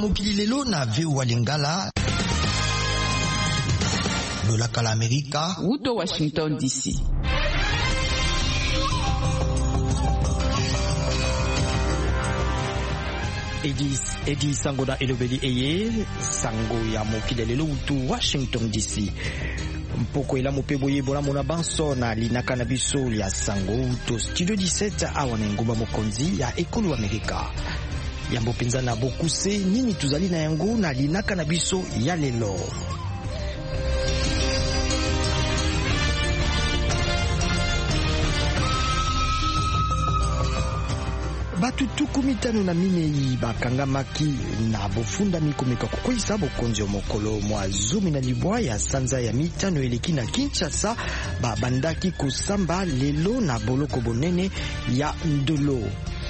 mokili lelo na VOA Lingala lolaka la Amerika Uto Washington DC. Edi sango na elobeli eye sango ya mokili lelo utu Washington DC. Mpoko ela mopebo yebola mona banso na linaka na biso ya sango uto studio 17 awa na ngumba mokonzi ya ekolo Amerika. Yambo penza na bokuse nini tuzali na yango na linaka na biso ya lelo. Batu tuku mitano na minei bakangamaki na bofunda mikomeka kukwisa bokonzi mokolo mwa 12 ya sanza ya mitano eleki na Kinshasa babandaki kusamba lelo na boloko bonene ya ndolo.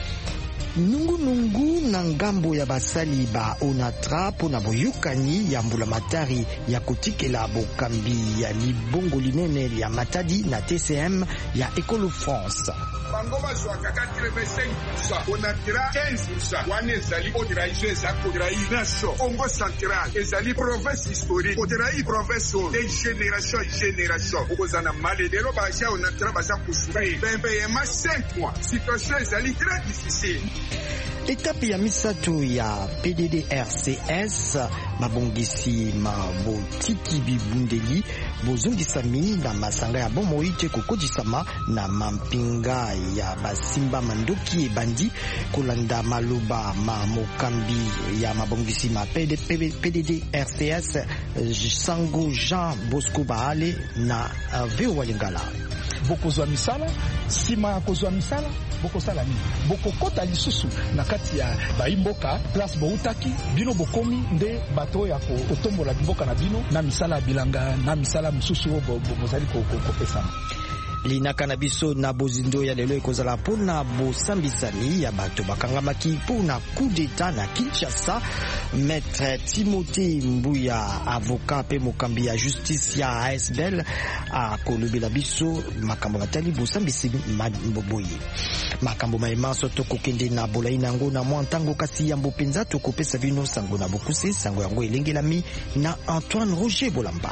Nungu na ngambo ya basali ba onatra po na boyukani ya mbula matari ya kotikela bokambi ya libongo linene ya Matadi na TCM ya Ekolo France. Bango bazwaka 85%, onatra 15%, wana ezali odiraïe za kodiraïe nation Congo central, ezali province historique, kodiraïe province de génération, okozana maledero baja onatra baza kusufri, payement 5 mois, situation ezali très difficile. Etape ya misato ya PDDRCS mabongisi mabotiki bibundeli bozongisami na masanga ya bomoi te kokodisama na mampinga ya basimba mandoki ebandi kolanda maloba ma mokambi ya mabongisi ma PDDRCS Sango Jean Bosco Baale na VOA Lingala. Bokozwa misala sima ya kozwa misala bokosala nini bokokota lisusu na kati ya baimboka place boutaki bino bokomi nde bato ya kotombola mboka na bino na misala bilanga na misala mususu bozali kopesa. Linaka na biso na bozindo ya lelo ekozala pona bosambisami ya bato bakangamaki pona coup d'état na Kinshasa. Maître Timothée Mbuya avocat pe mokambi ya justice ya ASBL a kolobela biso makambo batali bosambisi maboboye makambo maema soto kokende na bolai nango na mwantango kasi yambo penza tokopesa vino sango na bokuse sango yango elengelami na Antoine Roger Bolamba.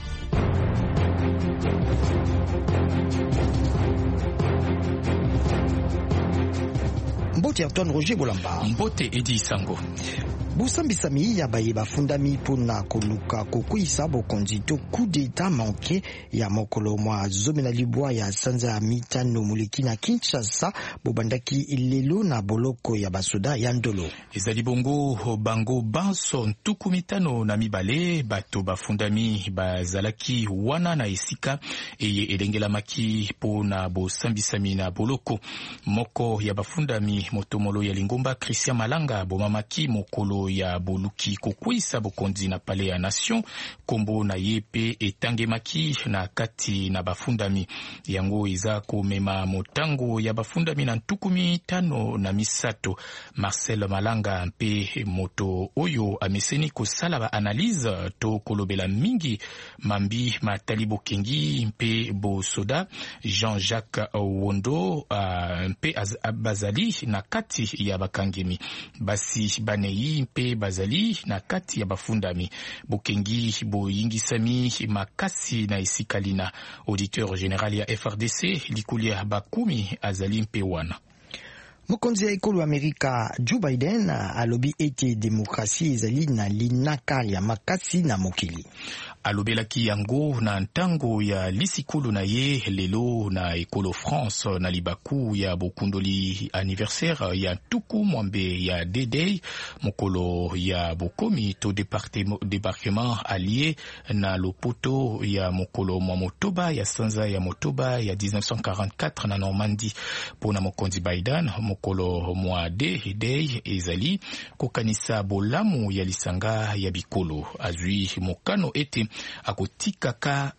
Mbote Antoine Roger Bolamba. Mbote Edi Sango. Busambisami ya baye bafundami pona koluka kokuisa bokonzi to coup d'état manqué ya mokolo mwa 12 ya sanza ya mitano muleki na Kinshasa bobandaki lelo na boloko ya basoda ya ndolo. Ezali bongo bango banso ntuku mitano na mibale bato bafundami bazalaki wana na esika eye elengelamaki pona bosambisami na boloko moko ya bafundami motomolo ya Lingomba Christian Malanga bomamaki mokolo ya boluki kokwisa bokonzi na pale ya nation kombo na yepe etangemaki na kati na bafundami yango eza komema motango ya bafundami na ntukumi tano na misato. Marcel Malanga mpe moto oyo ameseni kosala ba analyse to kolobela mingi mambi matalibo kengi mpe bosoda Jean-Jacques Wondo mpe bazali na kati ya bakangemi basi banei mpe bazali na kati ya bafundami bokengi boyingisami makasi na esikalina. Auditeur général ya FRDC likulia bakumi azali mpe wana. Mokonzi ya ekolo Amerika Joe Biden alobi ete demokrasi ezali na linaka ya makasi na mokili. Alobelaki yango na ntango ya lisikulu na ye lelo na ekolo France na libaku ya bokundoli anniversaire ya tuku mwambe ya D-Day mokolo ya bokomi to débarquement allié na lopoto ya mokolo mwa motoba ya sanza ya motoba ya 1944 na Normandie. Pona mokonzi Biden mokolo mwa D-Day ezali kokanisa bolamu ya lisanga ya bikolo azwi mokano ete akotikaka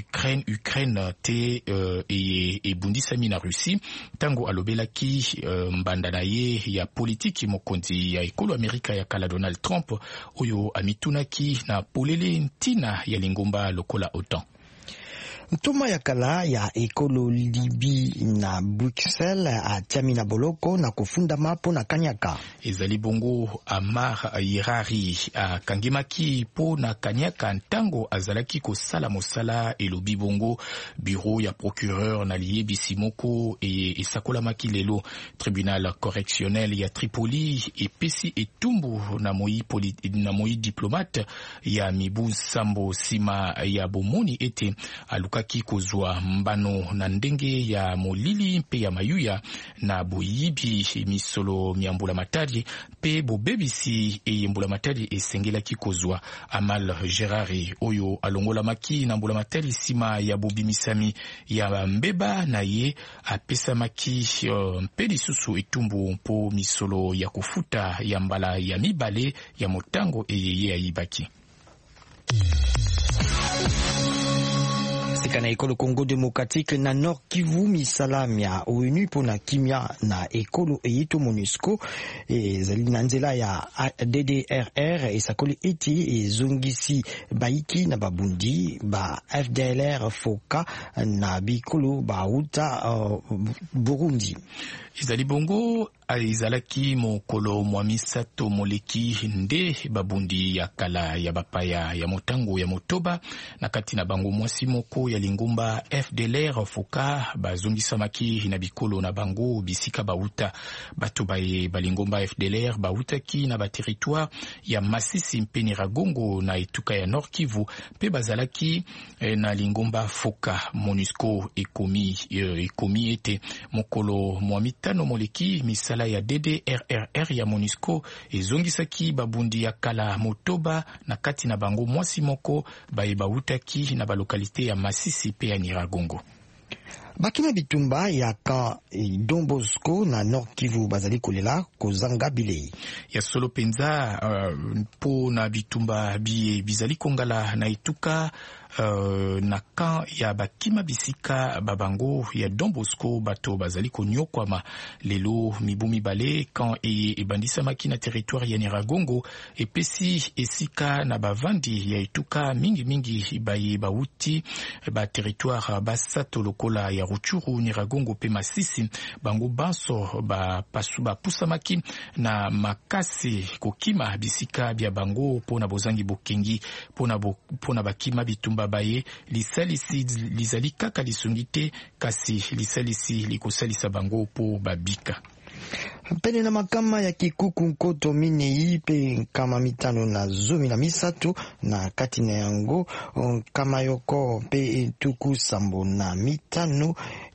Ukraine te ebundisami na Russie tango alobelaki mbanda na ye ya politiki mokonzi ya ekolo Amerika ya kala Donald Trump oyo amitunaki na polele ntina ya Lingomba lokola OTAN. Ntoma ya kala ya ekolo libi na Bruxelles a tiami na boloko na kofunda mapo na kanyaka. Ezali bongo Amar Irari a kangimaki po na kanyaka ntango azalaki kosala mosala elobi bongo bureau ya procureur na liyebisi moko esakolamaki lelo tribunal correctionnel ya Tripoli epesi etumbu na moi diplomate ya mibu sambo sima ya bomoni ete alukaki kozwa mbano na ndenge ya molili mpe ya mayuya na boyibi misolo miambula matadi pe bobebisi eyembula matadi esengelaki kozwa. Amal Gerari oyo alongolamaki na mbula matadi sima ya bobimisami ya mbeba na ye apesamaki mpe lisusu etumbu mpo misolo ya kufuta ya mbala ya mibale ya motango eyeye ayibaki. Sika na ekolo Congo Démocratique na Nord Kivu misalam ya ONU pona kimia na ekolo eyito MONUSCO ezali na nzela ya DDRR esakoli eti ezongisi baiki na babundi ba FDLR foka na bikolo bauta Burundi. Ezali bongo ezalaki mokolo mwa misato moleki nde babundi ya kala ya bapaya ya motango ya motoba na kati na bango mwasi moko ya lingumba FDLR foka bazongisamaki na bikolo na bango bisika bauta bato baye balingumba FDLR bautaki na ba territoire ya Masisi mpe Nyiragongo na etuka ya Nord Kivu pe bazalaki na lingumba foka. MONUSCO ekomi ete mokolo mwa mitano moleki misala ya DDRR ya MONUSCO ezongisaki babundi ya kala motoba na kati na bango mwasi moko baye bautaki na balokalite ya Masisi pe ya Nyiragongo. Bakina bitumba ya ka Don Bosco na Nord Kivu bazali kolela kozanga bilei ya solo penza po na bitumba bizali kongala na ituka na kan ya bakima bisika babango ya Don Bosco bato bazali konyokwama lelo mibu mibale kan ebandisa maki na territoire ya Nyiragongo epesi esika na bavandi ya ituka mingi baye bauti ba territoire basato lokola ya Ruchuru, Nyiragongo pe Masisi bango banso ba pusamaki na makasi kokima bisika bya bango pona bozangi bokengi pona bakima bitumba baye lisalisi lizali kaka lisungite kasi lisalisi likosalisa bango po babika. Pene na makama ya kikuku nkoto minei pe kama mitano na zomi na misatu na kati na yango kama yoko pe tuku sambo na mitano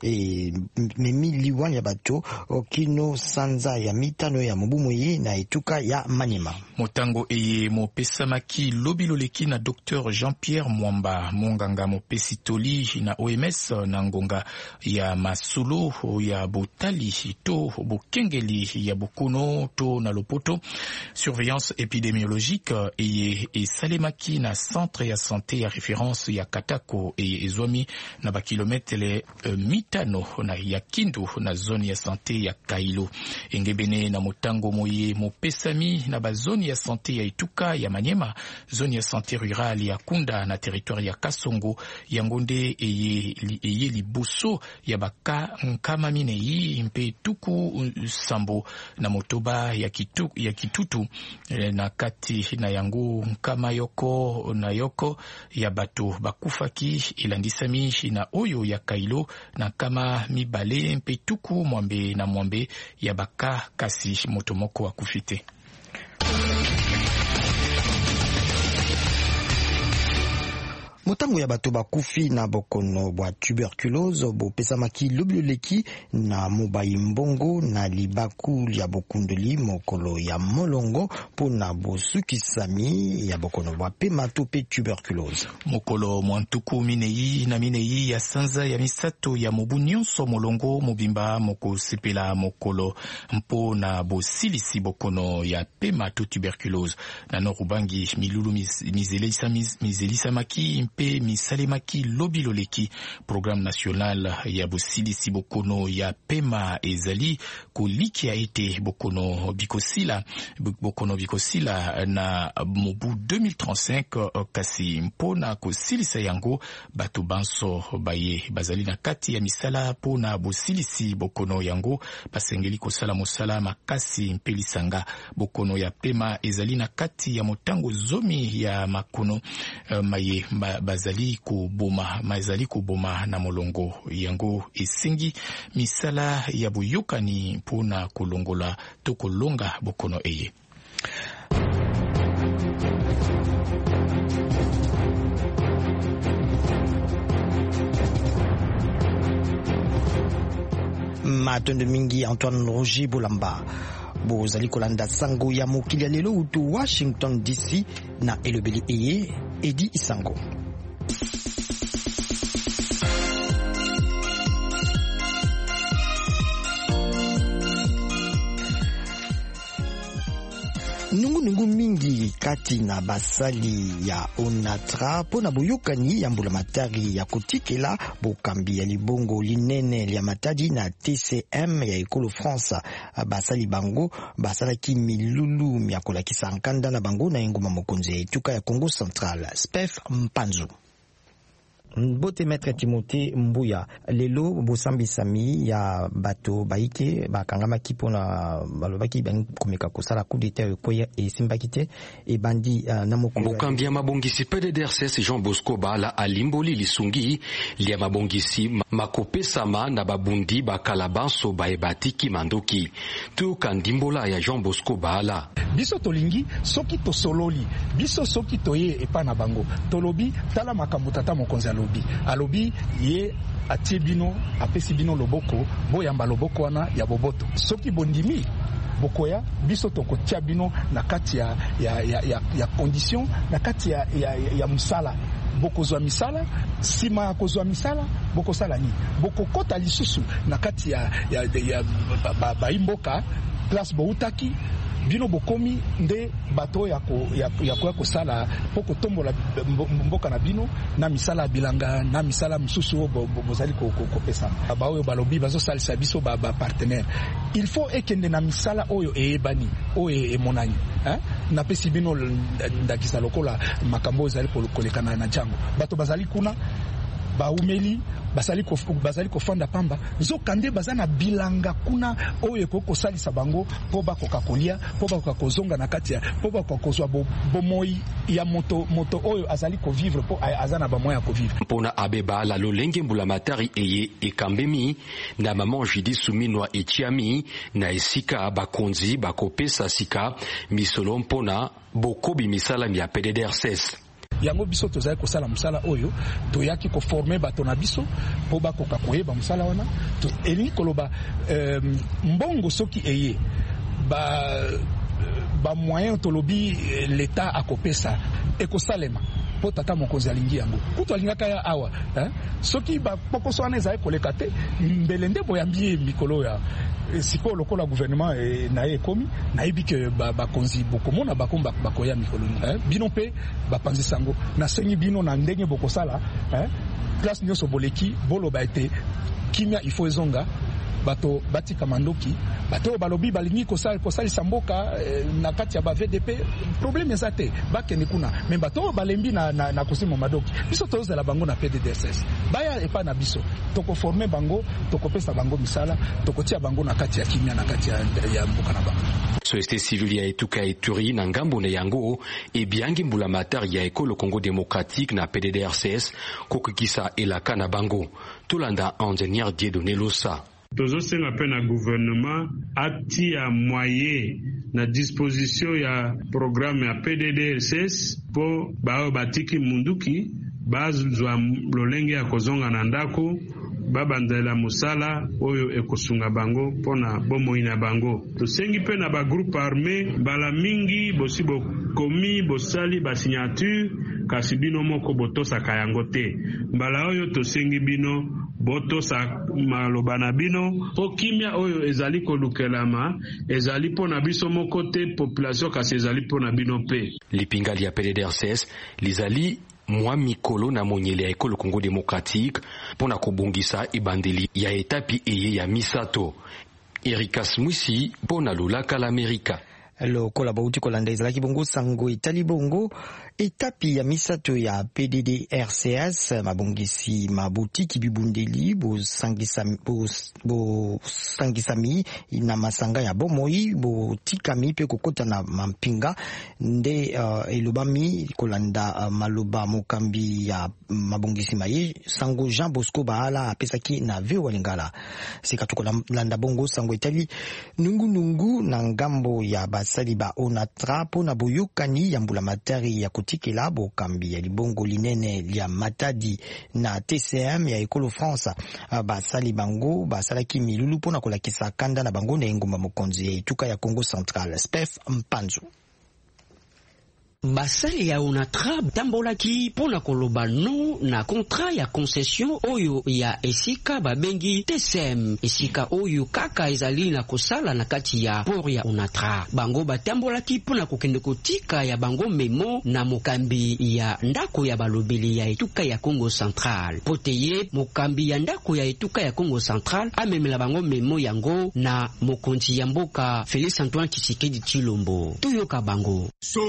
memiliwan ya bato kino sanza ya mitano ya mubumuyi na etuka ya Manima. Motango eye mopesa maki lobiloleki na Dr Jean-Pierre Mwamba monganga mopesi toli na OMS na ngonga ya masolo ya botali to bokengeli ya Bokono to na Lopoto. Surveillance épidémiologique et salemaki na centre ya santé ya référence ya Katako et Ezwami na ba kilometre mitano na ya Kindu na zone ya santé ya Kailo. Engebene na motango moye mopesami na ba zone ya santé ya Ituka ya Manyema, zone ya santé rurale ya Kunda na territoire ya Kasongo ya Ngonde eye liboso ya baka nkama minei mpe tuku sambo na motoba ya Kitutu na kati na yango nkama yoko na yoko ya bato bakufaki elandisami na oyo ya Kailo na kama mibale mpe tuku mwambe na mwambe ya baka kasi motomoko akufite. Motango ya bato bakufi na bokono bwa tuberculose bopesamaki lobiloleki na mobayi mbongo na libaku ya bokundoli mokolo ya molongo pona bosukisami ya bokono bwa pema to pe tuberculose. Mokolo mwantuku minei ya sanza ya misato ya mobu nyonso molongo mobimba moko sepela mokolo mpo na bosilisi bokono ya pema to tuberculose na norubangi milulu mizelisa maki mpe pe misalemaki lobi loleki programme national ya bosilisi bokono ya pema ezali kolikia ete bokono bikosila na mobu 2035 kasi mpona kosilisa yango bato banso baye bazali na kati ya misala pona bosilisi bokono yango basengeli kosala mosala makasi mpelisanga bokono ya pema ezali na kati ya motango zomi ya makono maye bazali koboma na molongo yango esengi misala ya boyokani mpona kolongola to kolonga bokono eye. Matondo mingi Antoine Roger Bolamba bozali kolanda sango ya mokili ya lelo utu Washington DC na elobeli eye Edi Isango. Nungu mingi kati na basali ya Onatra pona boyokani ya mbulamatari ya kotikela bokambi ya libongo linene lya matadi na TCM ya Ekolo France. Basali bango basalaki milulu ya kolakisa nkanda na bango na enguma mokonzi ya etuka ya Congo Central. Spef Mpanzu. Bote Maître Timothée Mbuya lelo bosambisami ya bato baike bakangamaki pona balobaki komeka kosala coup d'état koya esimbaki te ebandi na mokolo bokambi ya mabongisi PDDRCS Jean Bosco Bala alimboli lisungi lia mabongisi makopesama na babundi bakalabanso baebatiki mandoki tu kandimbola ya Jean Bosco Bala biso tolingi soki tosololi biso soki toye epa na bango tolobi tala makambo tata mokonzi alobi ye atie bino apesi bino loboko boyamba loboko wana ya boboto soki bondimi bokoya biso tokotia bino na kati ya condition na kati ya musala bokozwa misala sima kozwa misala bokosala ni bokokota lisusu na kati ya baimboka place boutaki bino bokomi nde bato ya kosala poko tombola mboka na bino na misala bilanga na misala msusu bozali kopesa ba oyo balobi bazosalisa biso ba partenaire il faut ekende na misala oyo eyebani oyo emonani na pesi bino ndakisa lokola makambo ezali kolekana na jango bato bazali kuna baumeli bazali kofanda pamba nzokande bazana bilanga kuna oyo kosalisa bango po bakoka kolia po bakoka kozonga na kati ya po bakoka kozwa bomoi ya moto oyo azali kovivre po azana bamoya kovivre mpona abeba la lolenge mbulamatari eye ekambemi na maman Jidi Suminwa etiami na esika bakonzi bakopesa sika misolo mpona bokobi misala ya PDDRCS yango biso tozali kosala musala oyo toyaki koforme bato na biso po bakoka koyeba musala wana elingi koloba mbongo soki eye ba moyen tolobi l'État akopesa ekosalema po tata mokonzi alingi yango kutu alingaka ya awa soki bapokoso wana ezali koleka te mbele nde boyambi mikolo ya siko lokola gouvernement na ekomi nayebi ke bakonzi bokomona bakomba bakoya mikolo bino pe bapanzi sango na sengi bino na ndenge bokosala place nyonso boleki boloba ete kimia ifo ezonga bato batika mandoki bato balobi balingi kosalisa mboka na kati ya ba VDP problème ezate bakende kuna mais bato balembi na kosima madoki biso tozela bango na PDDRCS baya epa na biso toko former bango toko pesa bango misala toko tia bango na kati ya kimia na kati ya mboka na bango société civile ya etuka Ituri na ngambo na yango ebiangi mbulamatari ya Ekolo Congo démocratique na PDDRCS kokikisa elaka na bango tolanda ingénieur Dieudonné Losa tozosenga mpe na gouvernement atia moyen na disposition ya programme ya PDDRCS po bao batiki munduki bazwa lolenge ya kozonga na ndako babandela musala oyo ekosunga bango pona bomoi na bango tosengi mpe na ba groupe armé bala mingi bosi bokomi bosali ba signature kasi bino moko botosaka yango te mbala oyo tosengi bino botosa maloba na bino po kimia oyo ezali kolukelama ezali pona biso moko te population kasi ezali pona bino pe lipingali ya PDDRCS lizali mwa mikolo na monyele ya ekolo Congo Démocratique pona kobongisa ebandeli ya etapi eye ya misato. Erika Smusi pona lulaka l'Amerika. Lokola bauti kolanda ezalaki bongo sango etali bongo etapi ya misato ya PDDRCS mabongisi mabutiki bibundeli bosangisami na masanga ya bomoi botikami pe kokota na mampinga nde elobami kolanda maloba mokambi ya mabongisi maye sango Jean Bosco Bahala apesaki na veo walingala sika tukolanda bongo sango etali nungu na ngambo ya basali ba onatra pona boyokani ya mbulamatari ya kotikela bokambi ya libongo linene lia Matadi na TCM ya Ekolo France basali bango basalaki milulu pona kolakisa kanda na bango na engumba mokonzi ya etuka ya Congo Central Spef Mpanzu. Basali ya onatra tambolaki pona koloba no na contrat ya concession oyo ya esika babengi TCM esika oyo kaka ezali na kosala na kati ya port ya onatra. Bango batambolaki pona kokende kotika ya bango memo na mokambi ya ndako ya balobeli ya etuka ya Congo Central. Poteye mokambi ya ndako ya etuka ya Congo Central amemela bango memo yango na mokonzi ya mboka Félix Antoine Tshisekedi Tshilombo. Tuyoka bango.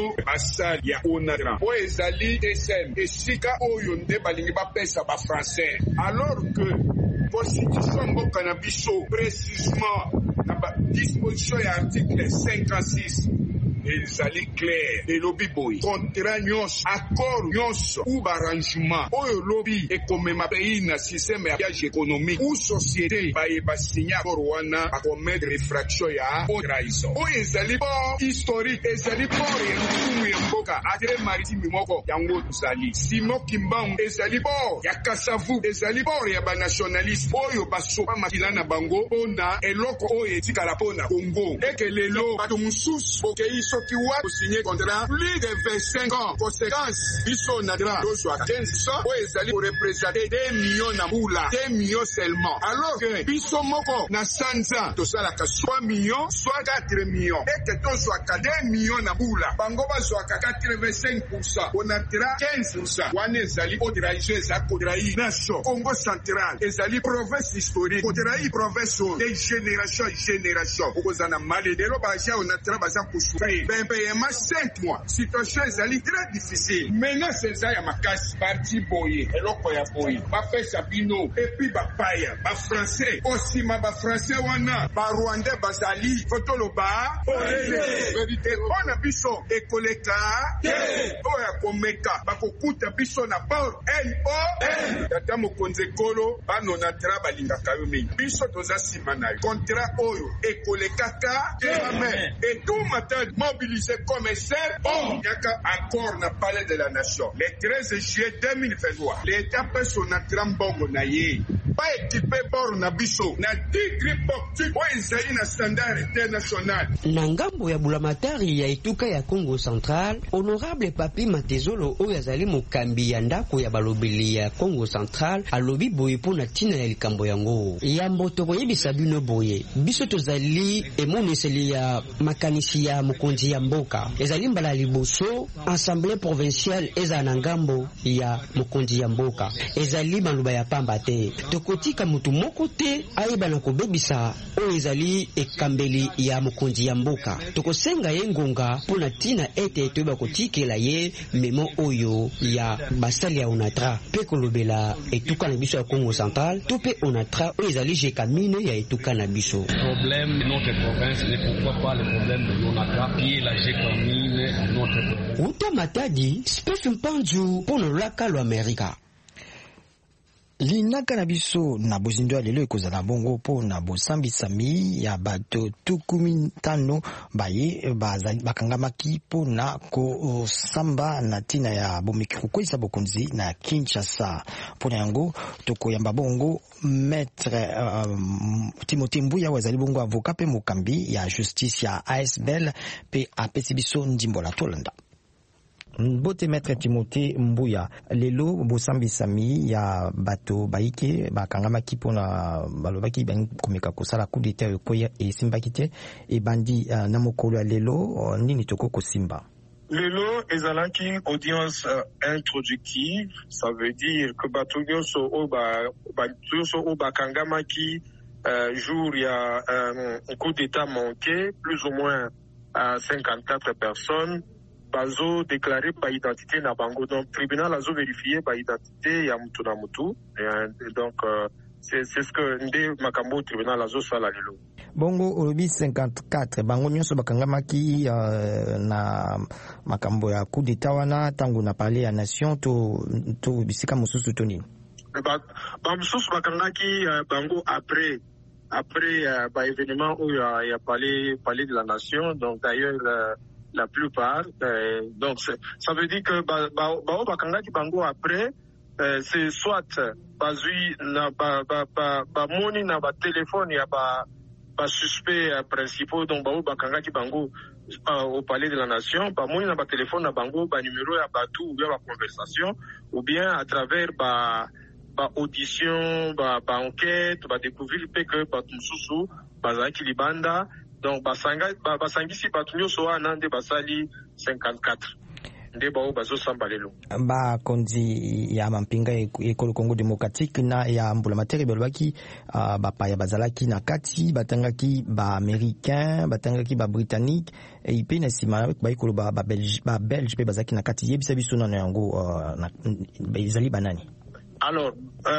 Ya onatra o ezali TCM esika oyo nde balingi bapesa ba français alors que constitution mboka na biso précisément na ba disposition ya article 56 ezali clair elobi boy contrat nyonso accord nyonso ou arrangement oyo lobi ekomema pays na système ya piage économique ou société ba signer accord wana ba commettre infraction ya trahison oyo ezali bon historique ezali bon ya mboka agre maritime moko yango tuzali Simo Kimbangu ezali bon ya Kasavu ezali bon ya ba nationaliste oyo basopa makila na bango ona eloko oyo etikala pona Congo eke lelo bato mususu bokei soki wa signer contrat plus de 25 ans conséquence biso na dra dozo à 1500 oyo ezali pour représenter 2 millions na bula 2 millions seulement alors que biso moko na sanza tosala ka 3 millions soit 4 millions eke dozo à 2 millions na bula bango bazo à 85% on a 15% wana ezali odraïge za kodraï nation Congo Central ezali province historique kodraï province de génération okozana maledelo baja on a travaillé pour souffrir payement 5 mois situation ezali très difficile maintenant c'est ça ya makasi parti boye eloko ya boye ba pesa bino et puis ba paya ba français aussi ma ba français wana ba rwandais bazali fotoloba vérité on a biso ekoleka oya komeka bakokuta biso na port LO tata mokonze kolo bano na traba lingaka yo mingi biso toza simana contrat oyo ekolekaka et tout matin mobilisé commissaire yaka accord na palais de la nation le 13 juillet 2023 l'état peut son atram bongo na ye pas équipé port na biso na 10 grippe portu o ezali na standard international na ngambo ya bulamatari ya etuka ya Congo Central. Honorable Papi Matezolo oyo azali mokambi ya ndako ya balobeli ya Congo Central alobi boye pona tina ya likambo yango yambo tokoyebisa bino boye biso tozali emoneseli ya makanisi ya mokonzi ya mboka ezali mbala liboso assemblée provinciale eza na ngambo ya mokonzi ya mboka ezali maluba ya pamba te tokotika mutu moko te ayeba na kobebisa oyo ezali ekambeli ya mokonzi ya mboka tokosenga ye ngonga pona tina ete toyeba kotikela ye memo oyo ya basali ya onatra pe kolobela etuka na biso ya Congo Central to pe onatra oyo ezali jekamine ya etuka na biso. Problème de notre province n'est pourquoi pas le problème de l'onatra qui est la jekamine de notre province. Uta Matadi Spef Mpanzu pono laka lo Amerika. Linaka na biso na bozindo lelo ekozala bongo pona bosambisami ya bato 15 baye bakangamaki pona ko samba na tina ya bomikiko koisa bokonzi na Kinshasa. Pona yango tokoyamba bongo maître Timothée Mbuya wazali bongo avocat pe mokambi ya justice ya ASBL pe apesi biso ndimbola tolanda. Bote maître Timothée Mbuya lelo bosambisami ya bato baike bakangamaki pona balobaki komeka kosala coup d'état koya esimbaki te ebandi na mokolo ya lelo nini toko kosimba. Lelo ezalaki audience introductive, ça veut dire que batunyoso oba kangamaki jour il y a un coup d'état manqué, plus ou moins 54 personnes, bazo déclaré par identité na bango, donc tribunal azo vérifié par identité ya mutu na mutu, donc c'est ce que nde makambo tribunal azo sala lelo. Bongo olobi 54 bango nyonso bakangamaki na makambo ya coup d'état wana tangu na parler ya nation to bisika mosusu to nini ba mosusu bakangaki bango après ba événement où il y a parlé de la nation, donc d'ailleurs la plupart donc ça veut dire que ba bakangaki bango après c'est soit bazui na ba moni na ba téléphone ya ba suspect principaux, donc bakangaki bango au palais de la nation, ba moni na ba téléphone na bango ba numéro ya batou ou bien ba conversation ou bien à travers ba audition ba enquête ba découvrir que batu susu bazaki libanda, donc basangisi batu nyoso wana nde basali 54 nde bazo samba lelo bakonzi ya mampinga ekolo Congo démocratique na ya mbulamateri balobaki bapaya bazalaki na kati batangaki ba américain batangaki ba britannique ipe na sima baikolo ba belge pe bazalaki na kati yebisa biso na yango ezali banani. Alors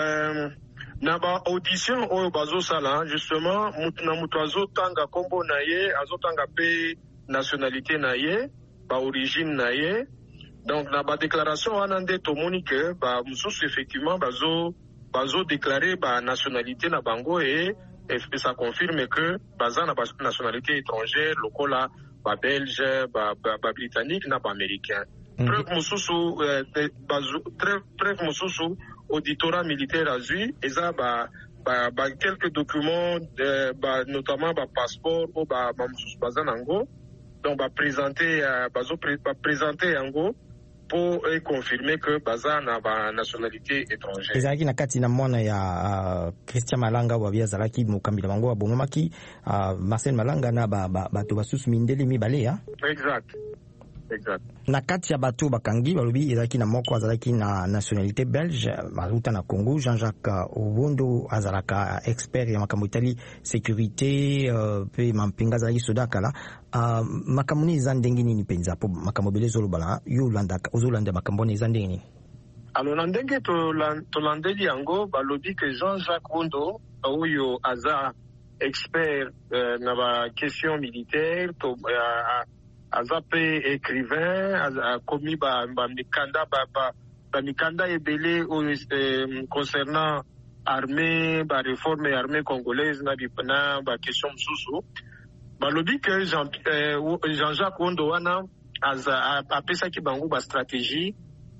na ba audition oyo bazo sala justement mutu azotanga kombo na ye azotanga pe nationalité na ye ba origine na ye. Donc na ba déclaration wana nde tomoni ke ba mususu effectivement bazo déclarer ba nationalité na bango et ça confirme que baza na ba nationalité étrangère lokola ba belge ba britannique na ba américain. Preuve mususu preuve mususu auditorat militaire azui eza ba quelques documents notamment ba passeport ou ba mususu baza nango, donc ba présenter yango pour confirmer que baza na ba nationalité étrangère. Ezalaki na kati na mwana ya Christian Malanga wa bia zalaki mokambila bango wa bongomaki Marcel Malanga na bato basusu mindele mibale ya. Exact. Na kati ya bato bakangi balobi ezalaki na moko azalaki na nationalité belge maruta na Congo, Jean-Jacques Obondo azalaka expert ya makambo itali sécurité pe mampinga azalaki sodakala makambo ni eza ndenge nini penza po makambo bele zolobala yo ozolanda makambo ni eza ndenge nini? Alors na ndenge tolandeli yango balobi que Jean-Jacques Obondo oyo aza expert na ba question militaire aza pe écrivain a commis ba mikanda ebele concernant armée ba réforme armée congolaise na ba question mususu balobi que Jean-Jacques Obondo wana apesaki bango ba stratégie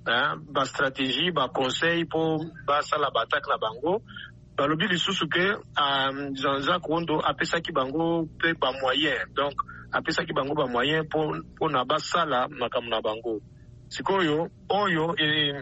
ba conseil pour basala batak na bango. Balobi lisusu que Jean-Jacques Obondo apesaki bango pe ba moyen, donc apesaki bango ba moyen pour na basala makambo na bango. Sikoyo oyo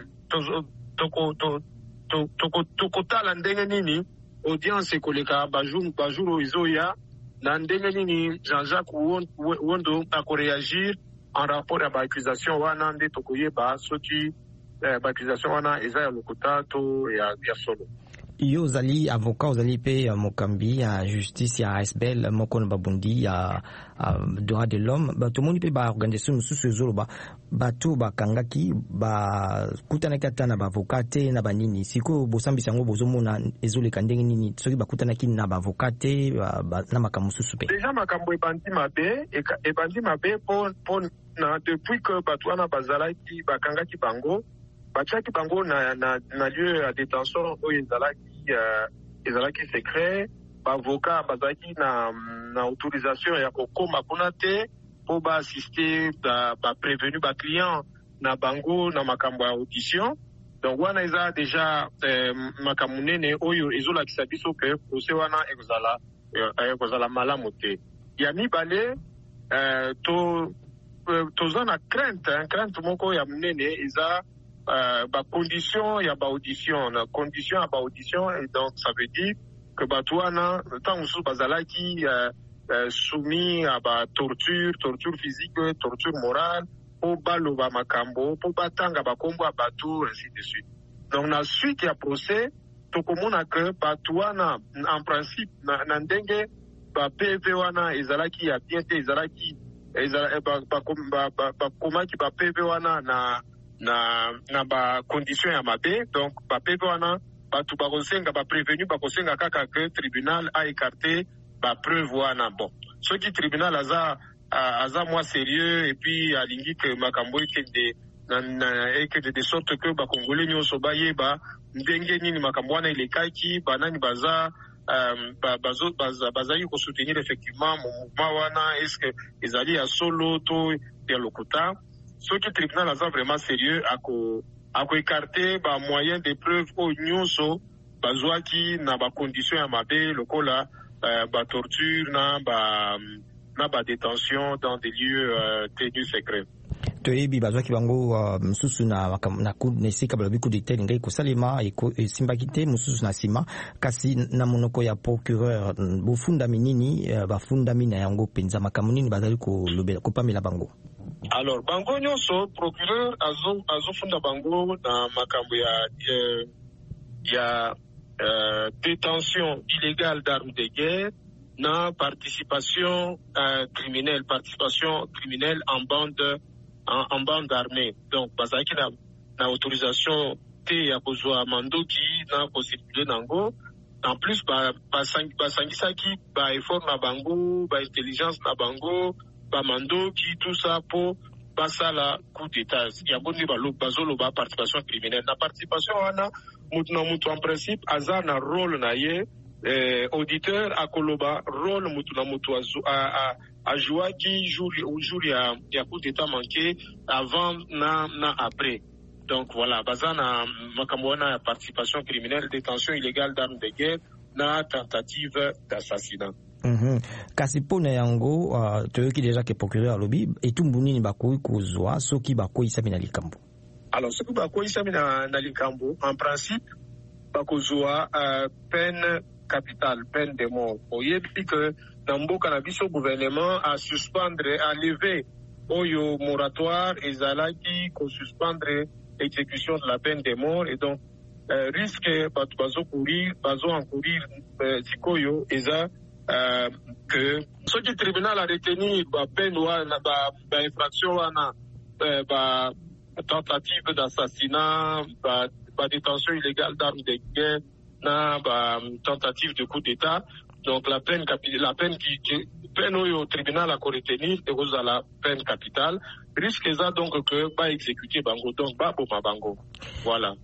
tokotala ndenge nini audience ekoleka bajuru izoya na ndenge nini Jean-Jacques Obondo akoreagir en rapport à l'accusation wana nde tokoyeba soki l'accusation wana eza ya lokuta to ya solo. Yo ozali avocat ozali pe mokambi ya justice ya ASBL moko na babundi ya droit de l'homme batomoni pe ba organisation mosusu ezoloba bato bakangaki bakutanaki ata na baavocat te na banini sikoyo bosambisa yango bozomona ezoleka ndenge nini soki bakutanaki na baavocat te na makambo mosusu pe? Déjà makambo ebandi mabe po na depuis que bato wana bazalaki bakangaki bango batiaki bango na lieu ya détention oyo ezalaki secret, baavocat bazalaki na autorisation ya kokoma kuna te po baassiste baprévenu baclient na bango na makambo ya audition. Donc wana eza déjà makambo nene oyo ezolakisa biso ke procès wana ekozala malamu te. Ya mibale toza na crainte moko ya munene eza condition ya audition et donc ça veut dire que batouana tant mususu bazalaki soumis à torture physique, torture morale po baloba makambo po batanga bakombo bato ainsi de suite. Donc na suite ya procès tokomona que bato wana en principe na ndenge ba PV wana ezalaki ya bien te ezalaki bakomaki ba PV wana na ba condition ya mabe. Donc ba PV wana bato bakosenga ba prévenu bakosenga kaka que tribunal a écarté ba preuve wana. Bon ce qui tribunal aza moins sérieux et puis alingi que makambo ekende de sorte que ba congolais nyonso bayeba ndenge nini makambo wana elekaki banani bazali ko soutenir effectivement mouvement wana est-ce que ezali ya solo to ya lokuta. Ce qui tribunal aza vraiment sérieux ako écarter ba moyen de preuve o nyonso bazwaki na ba condition ya mabe lokola ba torture na ba détention dans des lieux tenus secrets. Toyebi bazwaki bango mususu na esika balobi coup d'état ngai kosalema esimbaki te mususu na nsima kasi na monoko ya procureur bofundami nini bafundami na yango mpenza makambo nini bazali kopamela bango? Alors bango nyonso procureur azofunda bango na makambo ya détention illégale d'armes de guerre na participation criminelle en bande armée. Donc bazaki na autorisation te ya kozwa mandoki na kosirkule nango. En plus basangisaki ba effort na bango ba intelligence na bango ba mandoki tout ça pour basala coup d'état ya boni bazoloba participation criminelle. Na participation wana mutu en principe aza na rôle na ye auditeur akoloba rôle mutu na mutu a joué qui jour ya coup d'état manqué avant na après. Donc voilà bazana makambo wana participation criminelle, détention illégale d'armes de guerre na tentative d'assassinat. Kasi pona yango toyoki déjà que procureur alobi etumbu nini bakoyi kozwa soki bakoyi sami na likambo? Alors soki bakoyi sami na likambo en principe bakozwa peine capitale, peine de mort. Oyebi que dans mboka na biso gouvernement a suspendre, a lever oyo moratoire ezalaki ko suspendre exécution de la peine de mort et donc risque bazo encourir sikoyo eza que ce qui tribunal a retenu ba peine wana ba infraction wana ba tentative d'assassinat ba détention illégale d'armes de guerre na ba tentative de coup d'état. Donc la peine au tribunal a retenir et la peine capitale risque ça donc que pas exécuter bango donc pas pour bango. Voilà.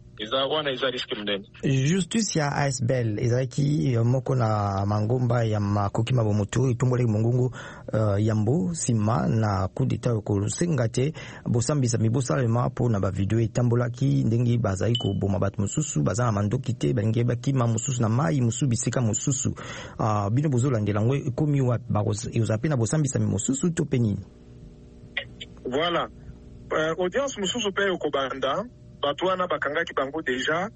Justice ya ASBL ezaki moko na mangomba ya makoki mabomoto itumbole mungungu yambo sima na coup d'état ko sengate bosambisa mibosalema po na ba video etambolaki ndenge bazai ko boma bat mususu bazana mandoki te balinge bakima mususu na mai mususu bisika mususu bino bozolandela ngwe ekomi wa bazapena bosambisa mususu to penini. Voilà. Audience mususu pe okobanda batwana bakangaki bango déjà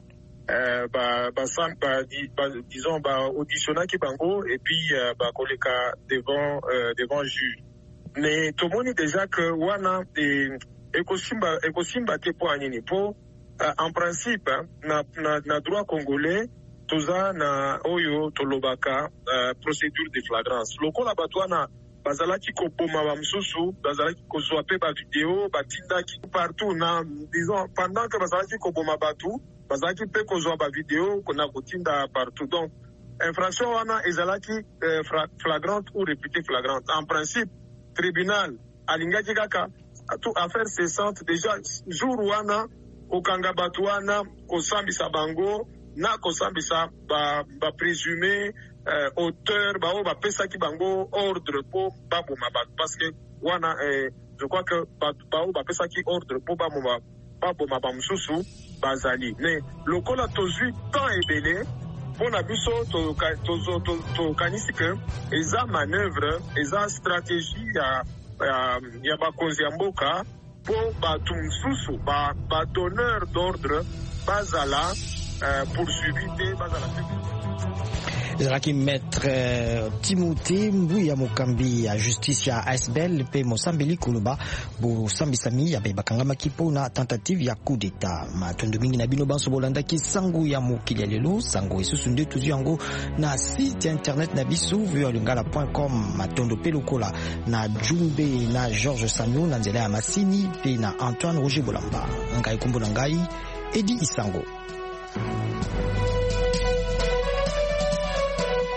disons auditionnaki bango et puis koleka devant juge. Mais tomoni déjà que wana ekosimba te po anini po en principe na droit congolais toza na oyo tolobaka procédure de flagrance. Lokola batwana bazalaki koboma ba mususu bazalaki kozwa pe ba vidéo batindaki partout na disons pendant que bazalaki koboma batu bazalaki pe kozwa ba vidéo na kotinda partout. Donc infraction wana ezalaki flagrante ou réputée flagrante. En principe tribunal alingaki kaka tout affaire cessante déjà jour wana okanga batu wana kosambisa bango na kosambisa ba présumé auteur bao ba pesa ki bango ordre po baboma parce que wana je crois que bao ba pesa ki ordre po baboma ba mususu bazali mais lokola tozui temps ebele pona biso to kanisi que eza manœuvre eza stratégie ya bakonzi ya mboka po batu mususu ba donneur d'ordre bazala poursuivi te bazala ezalaki maître Timothée Mbuya mokambi ya justice ya ASBEL pe Mosambeli kuluba bosambisami ya bakangamaki mpona tentative ya coup d'état. Matondo mingi na bino banso bolandaki sango ya mokili ya lelo, sango isusu nde tozwi yango na site internet na biso voalingala.com. Matondo pe lokola na Jumbe na Georges Sanyo na nzela ya masini pe na Antoine Roger Bolamba. Ngai kombo na ngai Edi Isango.